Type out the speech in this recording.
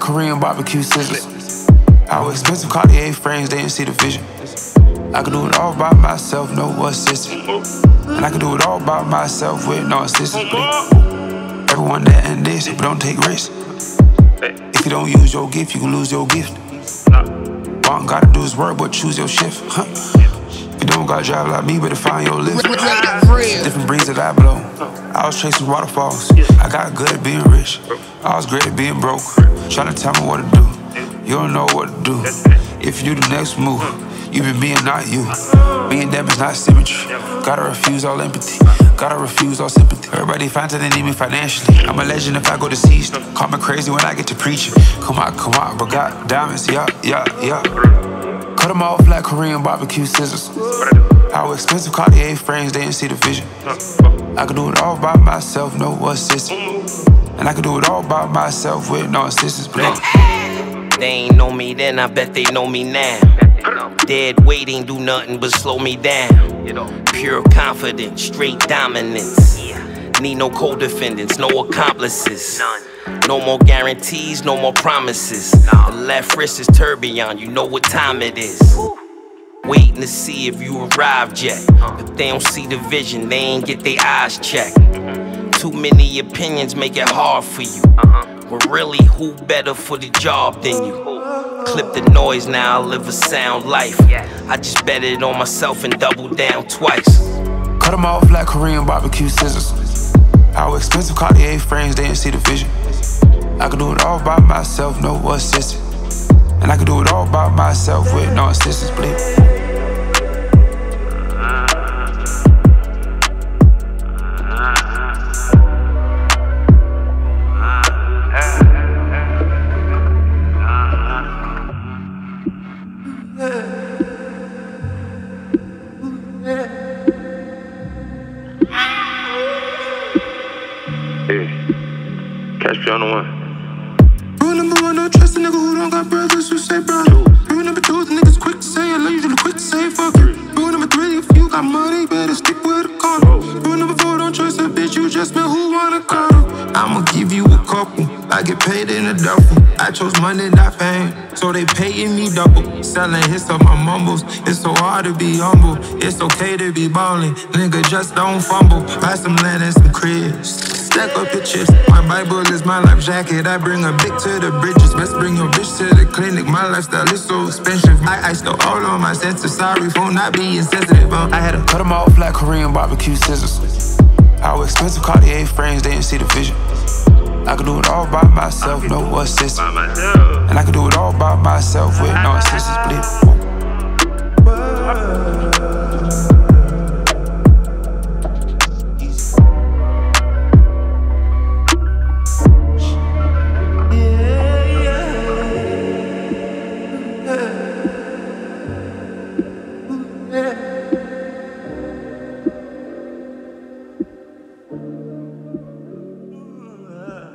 Korean barbecue scissors. How expensive Cartier frames, they didn't see the vision. I can do it all by myself, no assistance. And I can do it all by myself with no assistance. Everyone that and this, but don't take risks. If you don't use your gift, you can lose your gift. All you gotta do is work, but choose your shift. If you don't gotta drive like me, better find your lift. Different breeds that I blow. I was chasing waterfalls. I got good at being rich. I was great at being broke. Tryna tell me what to do. You don't know what to do. If you do the next move, you been being not you. Being them is not symmetry. Gotta refuse all empathy. Gotta refuse all sympathy. Everybody finds that they need me financially. I'm a legend if I go deceased. Call me crazy when I get to preaching. Come on, but got diamonds, yeah. Cut them off like Korean barbecue scissors. How expensive Cartier frames, they didn't see the vision. I can do it all by myself, no assistance. And I can do it all by myself with no assistance. They ain't know me then, I bet they know me now. Dead weight ain't do nothing but slow me down. Pure confidence, straight dominance. Need no co-defendants, no accomplices. No more guarantees, no more promises. The left wrist is tourbillon, you know what time it is. Waiting to see if you arrived yet. But they don't see the vision, they ain't get their eyes checked. Too many opinions make it hard for you. But really, who better for the job than you? Clip the noise, now I live a sound life. I just bet it on myself and double down twice. Cut them off like Korean barbecue scissors. How expensive Cartier frames, they didn't see the vision. I can do it all by myself, no assistance. And I can do it all by myself with no assistance, please. Catch me on the one. Rule number one, don't trust a nigga who don't got brothers who say bro. Rule number two, the niggas quick to say, I love you, quick to say fuck it. Rule number three, if you got money, better stick with a corner. Rule number four, don't trust a bitch, you just met who wanna call her. I'ma give you a couple, I get paid in a duffel. I chose money, not fame, so they paying me double. Selling hits of my mumbles, it's so hard to be humble. It's okay to be ballin', nigga, just don't fumble. Buy some land and some cribs. Stack up your chips. My Bible is my life jacket. I bring a big to the bridges. Best bring your bitch to the clinic. My lifestyle is so expensive. My ice still all on my senses. Sorry for not being sensitive. I had to cut them off like Korean barbecue scissors. How expensive Cartier frames, they didn't see the vision. I can do it all by myself, no assistance. And I can do it all by myself with no assistance, please. Yeah.